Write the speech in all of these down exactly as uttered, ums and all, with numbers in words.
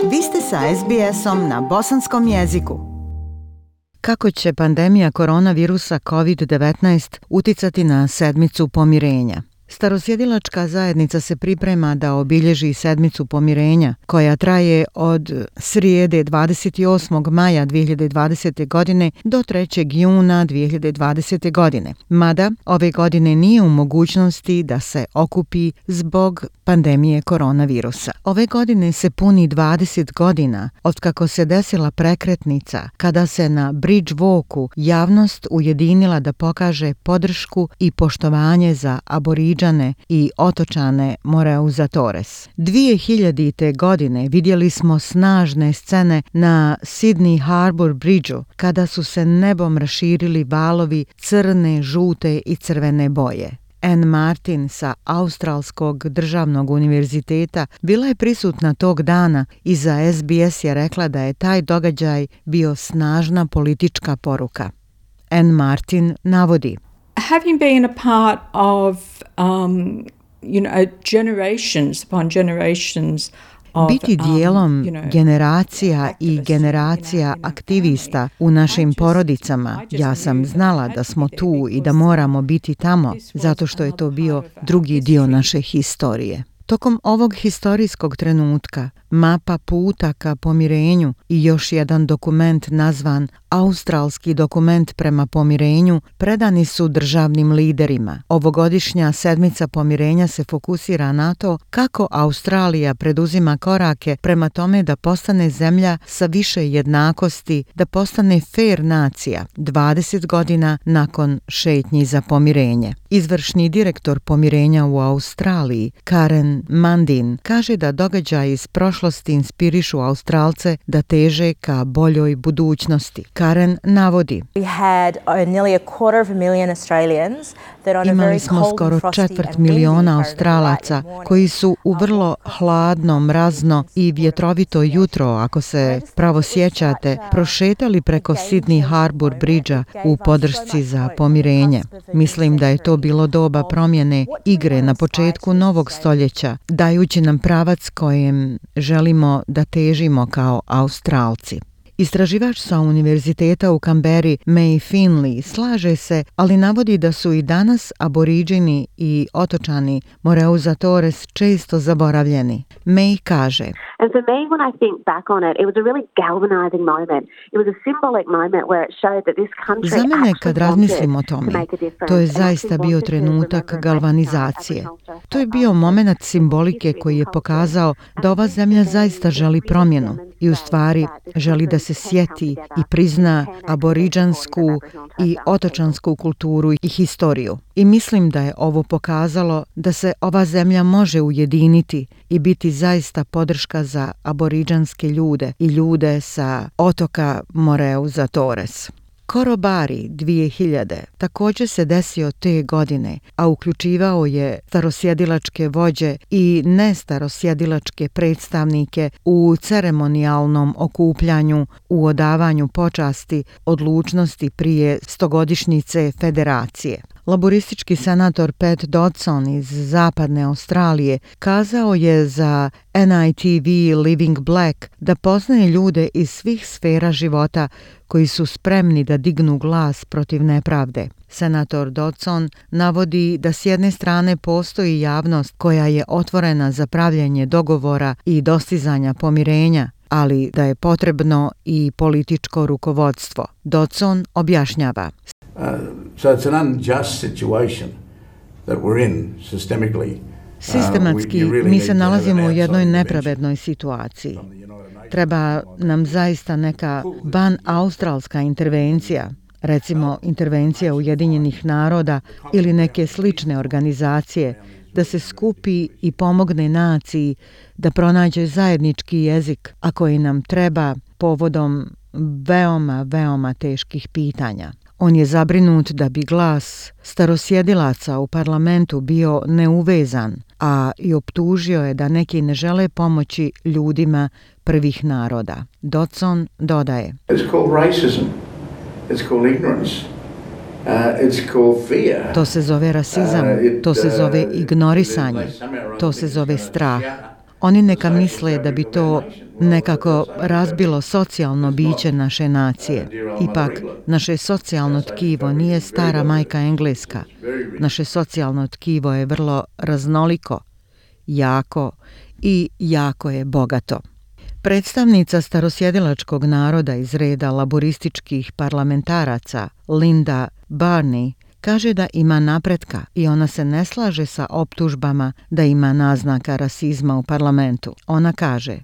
Vi ste sa es bi esom na bosanskom jeziku. Kako će pandemija koronavirusa kovid devetnaest uticati na sedmicu pomirenja? Starosjedilačka zajednica se priprema da obilježi sedmicu pomirenja, koja traje od srijede dvadeset osmog maja dvije hiljade dvadesete. godine do trećeg juna dvije hiljade dvadesete. godine. Mada ove godine nije u mogućnosti da se okupi zbog pandemije koronavirusa. Ove godine se puni dvadeset godina otkako se desila prekretnica kada se na Bridge Walku javnost ujedinila da pokaže podršku i poštovanje za aboriđane i otočane Moreus Azores. dvije hiljadite. godine vidjeli smo snažne scene na Sydney Harbour Bridgeu kada su se nebom raširili valovi crne, žute i crvene boje. Anne Martin sa Australskog državnog univerziteta bila je prisutna tog dana i za es bi es je rekla da je taj događaj bio snažna politička poruka. Anne Martin navodi: Having been a part of, um, you know, generations upon generations of, Biti dijelom um, you know, generacija i generacija aktivista u našim porodicama, ja sam znala da smo tu i da moramo biti tamo, zato što je to bio drugi dio naše historije. Tokom ovog historijskog trenutka, mapa puta ka pomirenju i još jedan dokument nazvan Australski dokument prema pomirenju predani su državnim liderima. Ovogodišnja sedmica pomirenja se fokusira na to kako Australija preduzima korake prema tome da postane zemlja sa više jednakosti, da postane fair nacija dvadeset godina nakon šetnji za pomirenje. Izvršni direktor pomirenja u Australiji, Karen Mundin, kaže da događaji iz prošlosti inspirišu Australce da teže ka boljoj budućnosti. Karen navodi: Imali smo skoro četvrt miliona Australaca koji su u vrlo hladno, mrazno i vjetrovito jutro, ako se pravo sjećate, prošetali preko Sydney Harbour Bridgea u podršci za pomirenje. Mislim da je to bilo doba promjene igre na početku novog stoljeća, dajući nam pravac kojem želimo da težimo kao Australci. Istraživač sa univerziteta u Kamberi, May Finley, slaže se, ali navodi da su i danas aboriđini i otočani Moreus Azores često zaboravljeni. May kaže: And for me, when I think back on it, it was a really galvanizing moment. It was a symbolic moment where it showed that this country Za mene, kad actually razmislim o wanted to tome, make a difference. to je and zaista actually bio wanted to trenutak remember and galvanizacije. recognize To je bio moment simbolike koji je pokazao da ova zemlja zaista želi promjenu i u stvari želi da se sjeti i prizna aboriđansku i otočansku kulturu i historiju. I mislim da je ovo pokazalo da se ova zemlja može ujediniti i biti zaista podrška za aboriđanske ljude i ljude sa otoka Moreus Azores. Korobari dvije hiljade također se desio te godine, a uključivao je starosjedilačke vođe i nestarosjedilačke predstavnike u ceremonijalnom okupljanju u odavanju počasti odlučnosti prije stogodišnjice federacije. Laboristički senator Pat Dodson iz zapadne Australije kazao je za en i te ve Living Black da poznaje ljude iz svih sfera života koji su spremni da dignu glas protiv nepravde. Senator Dodson navodi da s jedne strane postoji javnost koja je otvorena za pravljenje dogovora i dostizanja pomirenja, ali da je potrebno i političko rukovodstvo. Dodson objašnjava: Uh, so it's an unjust situation that we're in systemically. Sistematski mi se nalazimo u jednoj nepravednoj situaciji. Treba nam zaista neka van australska intervencija, recimo intervencija Ujedinjenih naroda ili neke slične organizacije, da se skupi i pomogne naciji da pronađe zajednički jezik, a koji nam treba povodom veoma, veoma teških pitanja. On je zabrinut da bi glas starosjedilaca u parlamentu bio neuvezan, a i optužio je da neki ne žele pomoći ljudima prvih naroda. Dodson dodaje: It's called racism. It's called ignorance. Uh, it's called fear. To se zove rasizam, to se zove ignorisanje, to se zove strah. Oni neka misle da bi to nekako razbilo socijalno biće naše nacije. Ipak, naše socijalno tkivo nije stara majka Engleska. Naše socijalno tkivo je vrlo raznoliko, jako i jako je bogato. Predstavnica starosjedilačkog naroda iz reda laborističkih parlamentaraca Linda Barney kaže da ima napretka i ona se ne slaže sa optužbama da ima naznaka rasizma u parlamentu. Ona kaže: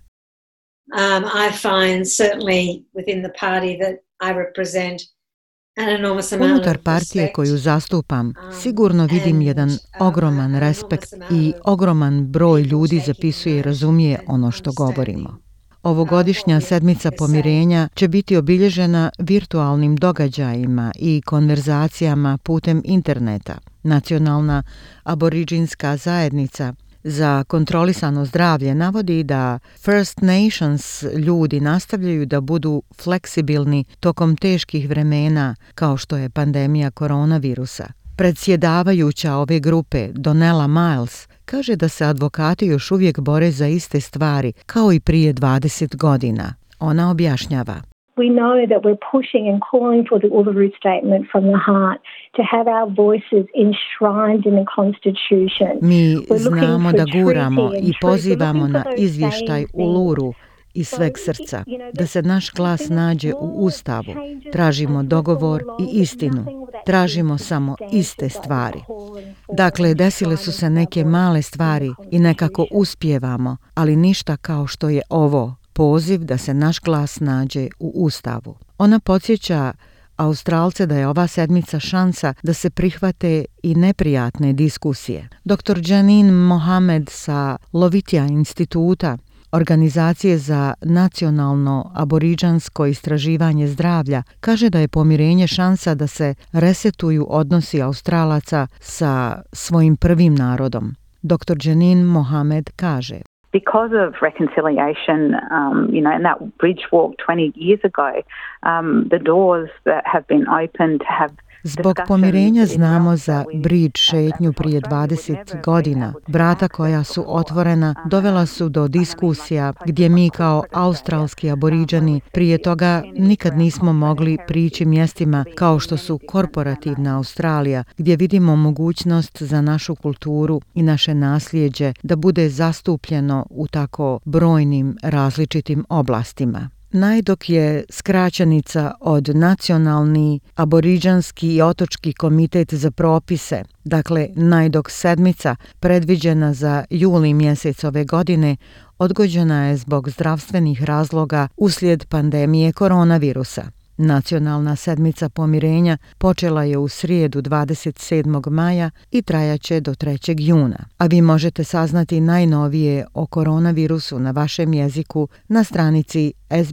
Um, I find certainly within the party that I represent an enormous amount of Unutar partije respect. koju zastupam, sigurno vidim jedan ogroman respekt i ogroman broj ljudi zapisuje i razumije ono što govorimo. Ovogodišnja sedmica pomirenja će biti obilježena virtualnim događajima i konverzacijama putem interneta. Nacionalna aboriđinska zajednica za kontrolisano zdravlje navodi da First Nations ljudi nastavljaju da budu fleksibilni tokom teških vremena kao što je pandemija koronavirusa. Predsjedavajuća ove grupe, Donella Miles, kaže da se advokati još uvijek bore za iste stvari kao i prije dvadeset godina. Ona objašnjava: We know that we're pushing and calling for the Uluru Statement from the heart to have our voices enshrined in the Constitution. Mi znamo da guramo i pozivamo na izvještaj Uluru iz sveg srca, da se naš glas nađe u Ustavu. Tražimo dogovor i istinu. Tražimo samo iste stvari. Dakle, desile su se neke male stvari i nekako uspijevamo, ali ništa kao što je ovo, poziv da se naš glas nađe u Ustavu. Ona podsjeća Australce da je ova sedmica šansa da se prihvate i neprijatne diskusije. doktor Janine Mohamed sa Lovitja instituta, Organizacije za nacionalno aboriđansko istraživanje zdravlja, kaže da je pomirenje šansa da se resetuju odnosi Australaca sa svojim prvim narodom. doktor Janine Mohamed kaže: Because of reconciliation, um, you know, and that bridge walk twenty years ago, um, the doors that have been opened have Zbog pomirenja znamo za bridge šetnju prije dvadeset godina. Vrata koja su otvorena dovela su do diskusija gdje mi kao australski aboriđani prije toga nikad nismo mogli prići mjestima kao što su korporativna Australija, gdje vidimo mogućnost za našu kulturu i naše nasljeđe da bude zastupljeno u tako brojnim različitim oblastima. Najdok je skraćenica od Nacionalni aboriđanski i otočki komitet za propise, dakle Najdok sedmica, predviđena za juli mjesec ove godine, odgođena je zbog zdravstvenih razloga uslijed pandemije koronavirusa. Nacionalna sedmica pomirenja počela je u srijedu dvadeset sedmog maja i trajaće do trećeg juna. A vi možete saznati najnovije o koronavirusu na vašem jeziku na stranici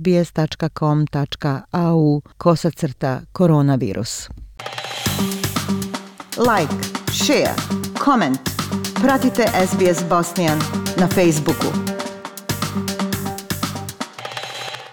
sbs.com.au kosacrta koronavirus. Like, share, comment. Pratite S B S Bosnian na Facebooku.